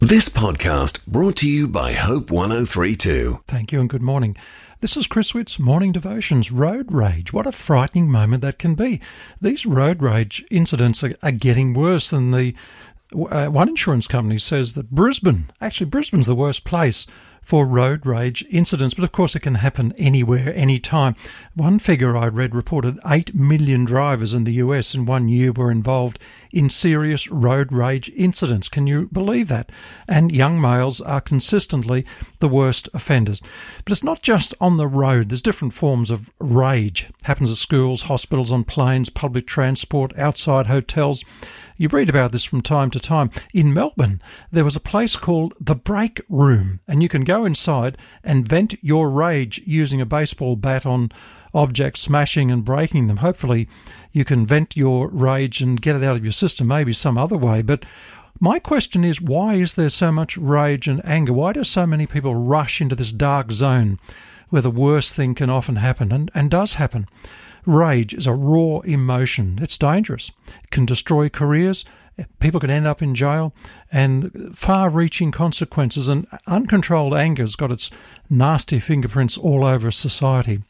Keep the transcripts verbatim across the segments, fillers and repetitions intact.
This podcast brought to you by Hope one oh three two. Thank you and good morning. This is Chris Witt's Morning Devotions. Road rage. What a frightening moment that can be. These road rage incidents are, are getting worse than the... Uh, one insurance company says that Brisbane, actually Brisbane's the worst place for road rage incidents, but of course it can happen anywhere, anytime. One figure I read reported eight million drivers in the U S in one year were involved in serious road rage incidents. Can you believe that? And young males are consistently the worst offenders. But it's not just on the road. There's different forms of rage. It happens at schools, hospitals, on planes, public transport, outside hotels. You read about this from time to time. In Melbourne, there was a place called the Break Room, and you can go inside and vent your rage using a baseball bat on objects, smashing and breaking them. Hopefully you can vent your rage and get it out of your system, maybe some other way. But my question is, why is there so much rage and anger? Why do so many people rush into this dark zone where the worst thing can often happen and, and does happen? Rage is a raw emotion. It's dangerous. It can destroy careers. People can end up in jail, and far-reaching consequences. And uncontrolled anger has got its nasty fingerprints all over society.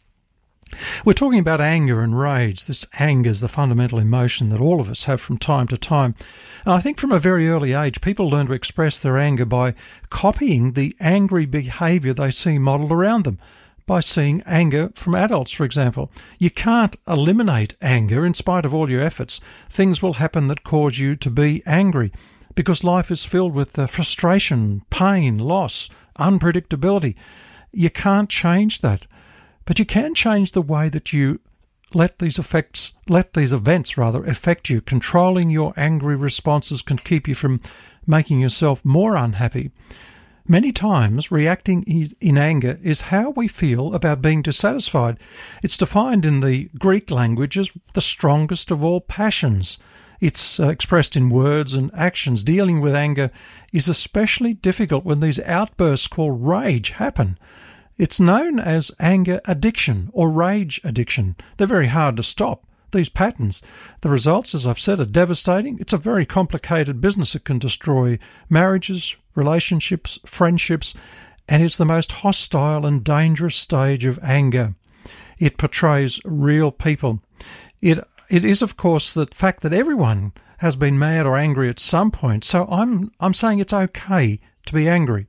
We're talking about anger and rage. This anger is the fundamental emotion that all of us have from time to time. And I think from a very early age, people learn to express their anger by copying the angry behaviour they see modelled around them. By seeing anger from adults, for example. You can't eliminate anger in spite of all your efforts. Things will happen that cause you to be angry because life is filled with uh, frustration, pain, loss, unpredictability. You can't change that. But you can change the way that you let these effects, let these events rather, affect you. Controlling your angry responses can keep you from making yourself more unhappy. Many times, reacting in anger is how we feel about being dissatisfied. It's defined in the Greek language as the strongest of all passions. It's uh, expressed in words and actions. Dealing with anger is especially difficult when these outbursts called rage happen. It's known as anger addiction or rage addiction. They're very hard to stop. These patterns. The results, as I've said, are devastating. It's a very complicated business. It can destroy marriages, relationships, friendships, and it's the most hostile and dangerous stage of anger. It portrays real people. It it is, of course, the fact that everyone has been mad or angry at some point. So I'm I'm saying it's okay to be angry.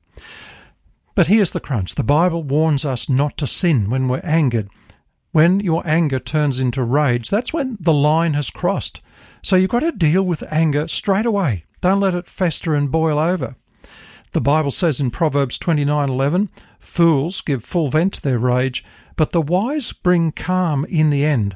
But here's the crunch. The Bible warns us not to sin when we're angered. When your anger turns into rage, that's when the line has crossed. So you've got to deal with anger straight away. Don't let it fester and boil over. The Bible says in Proverbs twenty-nine eleven, fools give full vent to their rage, but the wise bring calm in the end.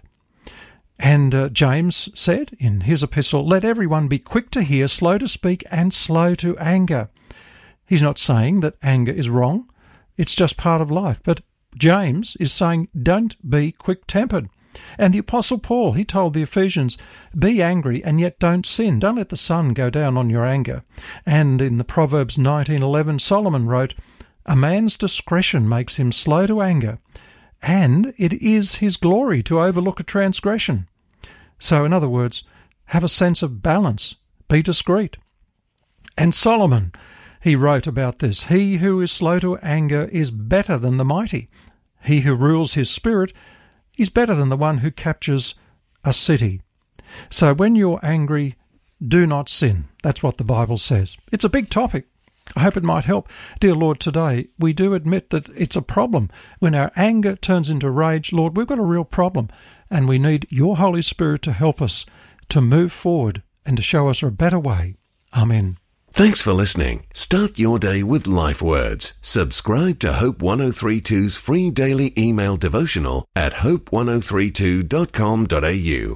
And uh, James said in his epistle, let everyone be quick to hear, slow to speak, and slow to anger. He's not saying that anger is wrong. It's just part of life. But James is saying, don't be quick-tempered. And the Apostle Paul, he told the Ephesians, be angry and yet don't sin. Don't let the sun go down on your anger. And in the Proverbs nineteen eleven, Solomon wrote, a man's discretion makes him slow to anger, and it is his glory to overlook a transgression. So, in other words, have a sense of balance. Be discreet. And Solomon, he wrote about this, he who is slow to anger is better than the mighty. He who rules his spirit is better than the one who captures a city. So when you're angry, do not sin. That's what the Bible says. It's a big topic. I hope it might help. Dear Lord, today we do admit that it's a problem. When our anger turns into rage, Lord, we've got a real problem, and we need your Holy Spirit to help us to move forward and to show us a better way. Amen. Thanks for listening. Start your day with Life Words. Subscribe to Hope one oh three two's free daily email devotional at hope one oh three two dot com dot a u.